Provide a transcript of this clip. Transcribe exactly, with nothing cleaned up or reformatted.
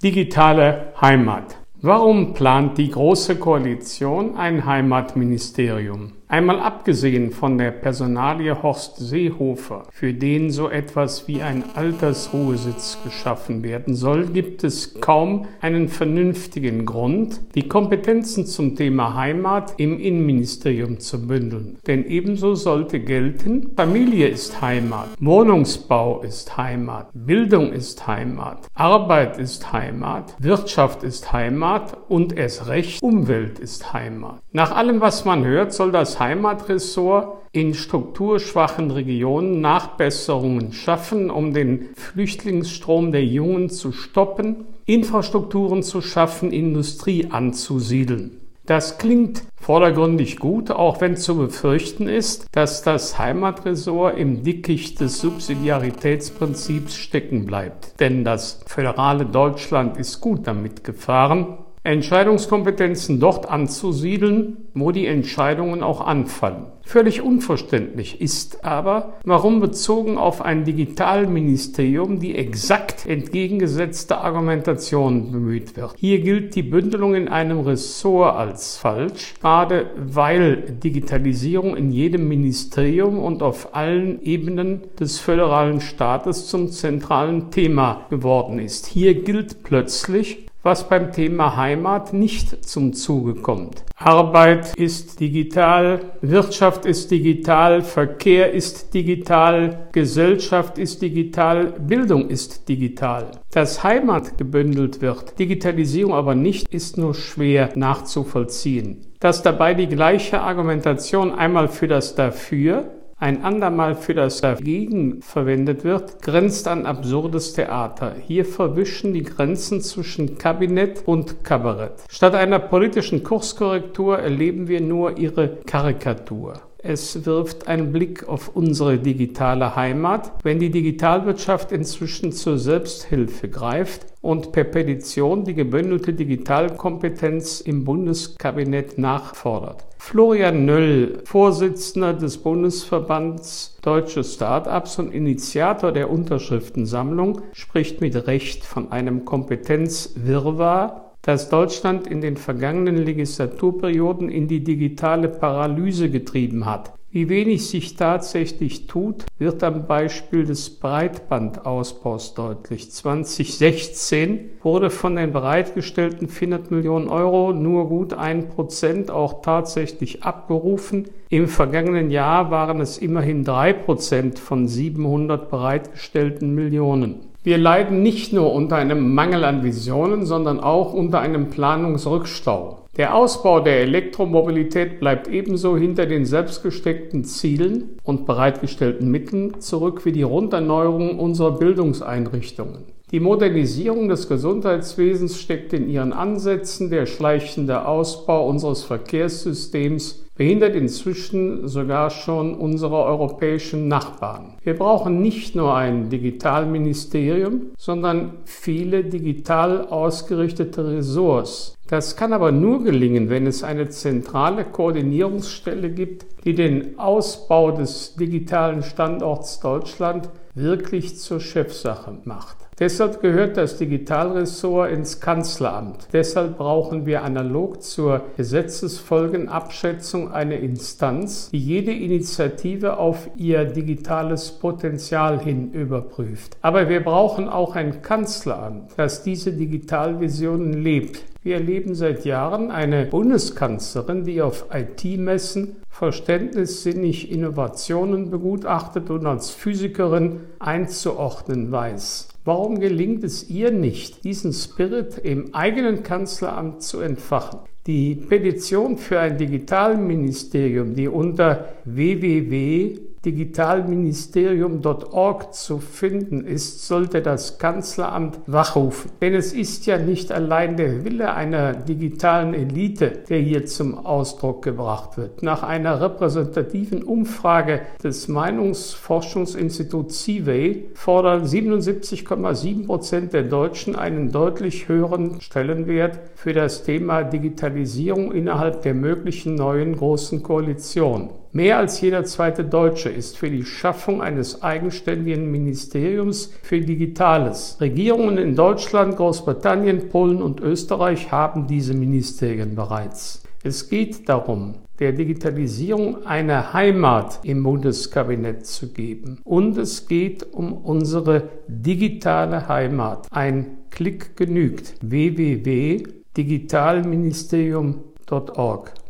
Digitale Heimat. Warum plant die Große Koalition ein Heimatministerium? Einmal abgesehen von der Personalie Horst Seehofer, für den so etwas wie ein Altersruhesitz geschaffen werden soll, gibt es kaum einen vernünftigen Grund, die Kompetenzen zum Thema Heimat im Innenministerium zu bündeln. Denn ebenso sollte gelten: Familie ist Heimat, Wohnungsbau ist Heimat, Bildung ist Heimat, Arbeit ist Heimat, Wirtschaft ist Heimat und erst recht Umwelt ist Heimat. Nach allem, was man hört, soll das Heimatressort in strukturschwachen Regionen Nachbesserungen schaffen, um den Flüchtlingsstrom der Jungen zu stoppen, Infrastrukturen zu schaffen, Industrie anzusiedeln. Das klingt vordergründig gut, auch wenn zu befürchten ist, dass das Heimatressort im Dickicht des Subsidiaritätsprinzips stecken bleibt. Denn das föderale Deutschland ist gut damit gefahren, Entscheidungskompetenzen dort anzusiedeln, wo die Entscheidungen auch anfallen. Völlig unverständlich ist aber, warum bezogen auf ein Digitalministerium die exakt entgegengesetzte Argumentation bemüht wird. Hier gilt die Bündelung in einem Ressort als falsch, gerade weil Digitalisierung in jedem Ministerium und auf allen Ebenen des föderalen Staates zum zentralen Thema geworden ist. Hier gilt plötzlich, was beim Thema Heimat nicht zum Zuge kommt. Arbeit ist digital, Wirtschaft ist digital, Verkehr ist digital, Gesellschaft ist digital, Bildung ist digital. Dass Heimat gebündelt wird, Digitalisierung aber nicht, ist nur schwer nachzuvollziehen. Dass dabei die gleiche Argumentation einmal für das Dafür, ein andermal für das Dagegen verwendet wird, grenzt an absurdes Theater. Hier verwischen die Grenzen zwischen Kabinett und Kabarett. Statt einer politischen Kurskorrektur erleben wir nur ihre Karikatur. Es wirft einen Blick auf unsere digitale Heimat, wenn die Digitalwirtschaft inzwischen zur Selbsthilfe greift und per Petition die gebündelte Digitalkompetenz im Bundeskabinett nachfordert. Florian Nöll, Vorsitzender des Bundesverbands Deutsche Start-ups und Initiator der Unterschriftensammlung, spricht mit Recht von einem Kompetenzwirrwarr, das Deutschland in den vergangenen Legislaturperioden in die digitale Paralyse getrieben hat. Wie wenig sich tatsächlich tut, wird am Beispiel des Breitbandausbaus deutlich. zwanzig sechzehn wurde von den bereitgestellten vierhundert Millionen Euro nur gut ein Prozent auch tatsächlich abgerufen. Im vergangenen Jahr waren es immerhin drei Prozent von siebenhundert bereitgestellten Millionen. Wir leiden nicht nur unter einem Mangel an Visionen, sondern auch unter einem Planungsrückstau. Der Ausbau der Elektromobilität bleibt ebenso hinter den selbstgesteckten Zielen und bereitgestellten Mitteln zurück wie die Runderneuerung unserer Bildungseinrichtungen. Die Modernisierung des Gesundheitswesens steckt in ihren Ansätzen. Der schleichende Ausbau unseres Verkehrssystems behindert inzwischen sogar schon unsere europäischen Nachbarn. Wir brauchen nicht nur ein Digitalministerium, sondern viele digital ausgerichtete Ressorts. Das kann aber nur gelingen, wenn es eine zentrale Koordinierungsstelle gibt, die den Ausbau des digitalen Standorts Deutschland wirklich zur Chefsache macht. Deshalb gehört das Digitalressort ins Kanzleramt. Deshalb brauchen wir analog zur Gesetzesfolgenabschätzung eine Instanz, die jede Initiative auf ihr digitales Potenzial hin überprüft. Aber wir brauchen auch ein Kanzleramt, das diese Digitalvisionen lebt. Wir erleben seit Jahren eine Bundeskanzlerin, die auf I T-Messen verständnissinnig Innovationen begutachtet und als Physikerin einzuordnen weiß. Warum gelingt es ihr nicht, diesen Spirit im eigenen Kanzleramt zu entfachen? Die Petition für ein Digitalministerium, die unter w w w punkt digitalministerium punkt org zu finden ist, sollte das Kanzleramt wachrufen. Denn es ist ja nicht allein der Wille einer digitalen Elite, der hier zum Ausdruck gebracht wird. Nach einer repräsentativen Umfrage des Meinungsforschungsinstituts Civey fordern siebenundsiebzig Komma sieben Prozent der Deutschen einen deutlich höheren Stellenwert für das Thema Digitalisierung innerhalb der möglichen neuen Großen Koalition. Mehr als jeder zweite Deutsche ist für die Schaffung eines eigenständigen Ministeriums für Digitales. Regierungen in Deutschland, Großbritannien, Polen und Österreich haben diese Ministerien bereits. Es geht darum, der Digitalisierung eine Heimat im Bundeskabinett zu geben. Und es geht um unsere digitale Heimat. Ein Klick genügt. w w w punkt digitalministerium punkt org